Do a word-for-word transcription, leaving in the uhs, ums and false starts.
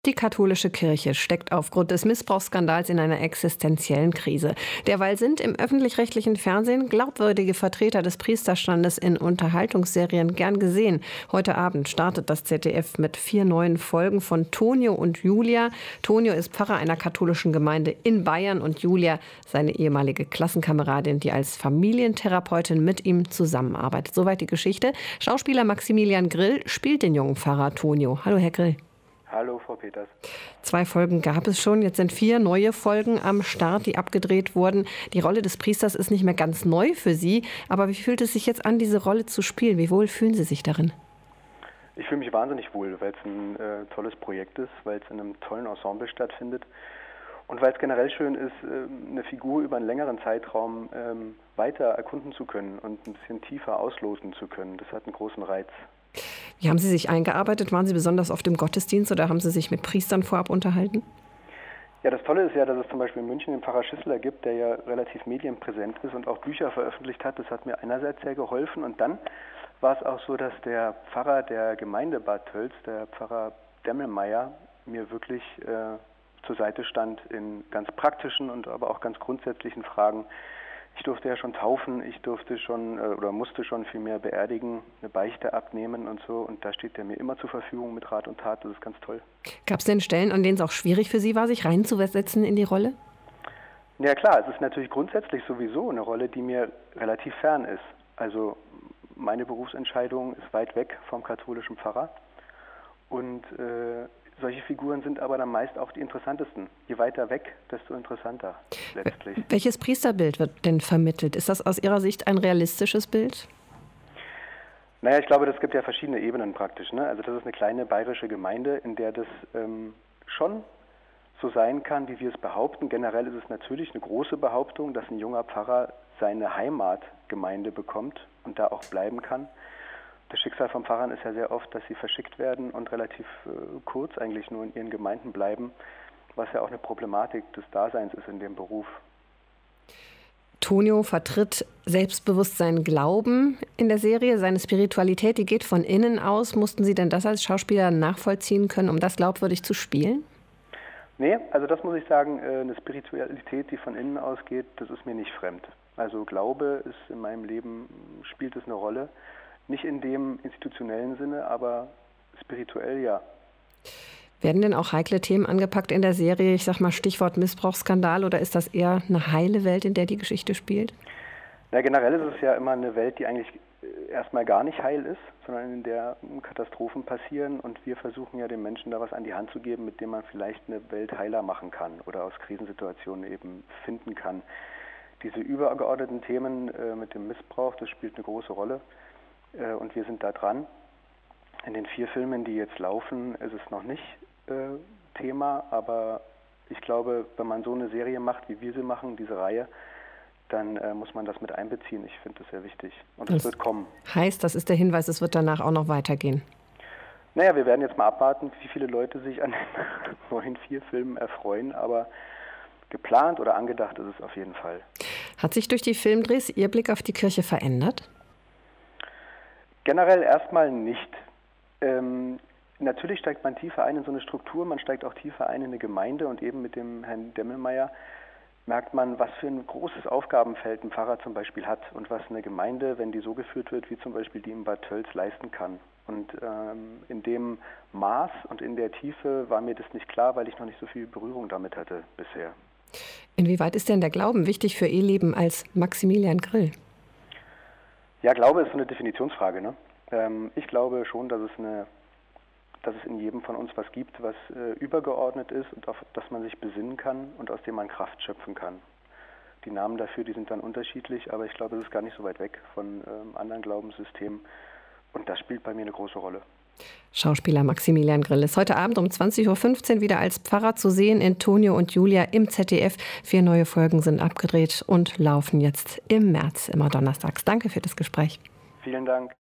Die katholische Kirche steckt aufgrund des Missbrauchsskandals in einer existenziellen Krise. Derweil sind im öffentlich-rechtlichen Fernsehen glaubwürdige Vertreter des Priesterstandes in Unterhaltungsserien gern gesehen. Heute Abend startet das Z D F mit vier neuen Folgen von Tonio und Julia. Tonio ist Pfarrer einer katholischen Gemeinde in Bayern und Julia seine ehemalige Klassenkameradin, die als Familientherapeutin mit ihm zusammenarbeitet. Soweit die Geschichte. Schauspieler Maximilian Grill spielt den jungen Pfarrer Tonio. Hallo, Herr Grill. Hallo, Frau Peters. Zwei Folgen gab es schon. Jetzt sind vier neue Folgen am Start, die abgedreht wurden. Die Rolle des Priesters ist nicht mehr ganz neu für Sie. Aber wie fühlt es sich jetzt an, diese Rolle zu spielen? Wie wohl fühlen Sie sich darin? Ich fühle mich wahnsinnig wohl, weil es ein äh, tolles Projekt ist, weil es in einem tollen Ensemble stattfindet und weil es generell schön ist, äh, eine Figur über einen längeren Zeitraum ähm, weiter erkunden zu können und ein bisschen tiefer ausloten zu können. Das hat einen großen Reiz. Wie haben Sie sich eingearbeitet? Waren Sie besonders oft im Gottesdienst oder haben Sie sich mit Priestern vorab unterhalten? Ja, das Tolle ist ja, dass es zum Beispiel in München den Pfarrer Schissler gibt, der ja relativ medienpräsent ist und auch Bücher veröffentlicht hat. Das hat mir einerseits sehr geholfen und dann war es auch so, dass der Pfarrer der Gemeinde Bad Tölz, der Pfarrer Demmelmeier, mir wirklich äh, zur Seite stand in ganz praktischen und aber auch ganz grundsätzlichen Fragen. Ich durfte ja schon taufen, ich durfte schon äh, oder musste schon viel mehr beerdigen, eine Beichte abnehmen und so. Und da steht er mir immer zur Verfügung mit Rat und Tat. Das ist ganz toll. Gab es denn Stellen, an denen es auch schwierig für Sie war, sich reinzusetzen in die Rolle? Ja klar, es ist natürlich grundsätzlich sowieso eine Rolle, die mir relativ fern ist. Also meine Berufsentscheidung ist weit weg vom katholischen Pfarrer. Und äh, solche Figuren sind aber dann meist auch die interessantesten. Je weiter weg, desto interessanter letztlich. Welches Priesterbild wird denn vermittelt? Ist das aus Ihrer Sicht ein realistisches Bild? Naja, ich glaube, das gibt ja verschiedene Ebenen praktisch. Ne? Also das ist eine kleine bayerische Gemeinde, in der das ähm, schon so sein kann, wie wir es behaupten. Generell ist es natürlich eine große Behauptung, dass ein junger Pfarrer seine Heimatgemeinde bekommt und da auch bleiben kann. Das Schicksal von Pfarrern ist ja sehr oft, dass sie verschickt werden und relativ äh, kurz eigentlich nur in ihren Gemeinden bleiben, was ja auch eine Problematik des Daseins ist in dem Beruf. Tonio vertritt selbstbewusst seinen Glauben in der Serie. Seine Spiritualität, die geht von innen aus. Mussten Sie denn das als Schauspieler nachvollziehen können, um das glaubwürdig zu spielen? Nee, also das muss ich sagen, eine Spiritualität, die von innen ausgeht, das ist mir nicht fremd. Also Glaube ist in meinem Leben, spielt es eine Rolle. Nicht in dem institutionellen Sinne, aber spirituell ja. Werden denn auch heikle Themen angepackt in der Serie? Ich sag mal Stichwort Missbrauchsskandal, oder ist das eher eine heile Welt, in der die Geschichte spielt? Na, generell ist es ja immer eine Welt, die eigentlich erstmal gar nicht heil ist, sondern in der Katastrophen passieren und wir versuchen ja den Menschen da was an die Hand zu geben, mit dem man vielleicht eine Welt heiler machen kann oder aus Krisensituationen eben finden kann. Diese übergeordneten Themen äh, mit dem Missbrauch, das spielt eine große Rolle. Und wir sind da dran. In den vier Filmen, die jetzt laufen, ist es noch nicht äh, Thema, aber ich glaube, wenn man so eine Serie macht, wie wir sie machen, diese Reihe, dann äh, muss man das mit einbeziehen. Ich finde das sehr wichtig. Und es wird kommen. Heißt, das ist der Hinweis, es wird danach auch noch weitergehen? Naja, wir werden jetzt mal abwarten, wie viele Leute sich an den neuen vier Filmen erfreuen, aber geplant oder angedacht ist es auf jeden Fall. Hat sich durch die Filmdrehs Ihr Blick auf die Kirche verändert? Generell erstmal nicht. Ähm, natürlich steigt man tiefer ein in so eine Struktur, man steigt auch tiefer ein in eine Gemeinde und eben mit dem Herrn Demmelmeier merkt man, was für ein großes Aufgabenfeld ein Pfarrer zum Beispiel hat und was eine Gemeinde, wenn die so geführt wird, wie zum Beispiel die in Bad Tölz, leisten kann. Und ähm, in dem Maß und in der Tiefe war mir das nicht klar, weil ich noch nicht so viel Berührung damit hatte bisher. Inwieweit ist denn der Glauben wichtig für Ihr Leben als Maximilian Grill? Ja, Glaube ist so eine Definitionsfrage. Ne? Ähm, ich glaube schon, dass es, eine, dass es in jedem von uns was gibt, was äh, übergeordnet ist und auf das man sich besinnen kann und aus dem man Kraft schöpfen kann. Die Namen dafür, die sind dann unterschiedlich, aber ich glaube, es ist gar nicht so weit weg von ähm, anderen Glaubenssystemen und das spielt bei mir eine große Rolle. Schauspieler Maximilian Grill ist heute Abend um zwanzig Uhr fünfzehn wieder als Pfarrer zu sehen in Tonio und Julia im Z D F. Vier neue Folgen sind abgedreht und laufen jetzt im März, immer donnerstags. Danke für das Gespräch. Vielen Dank.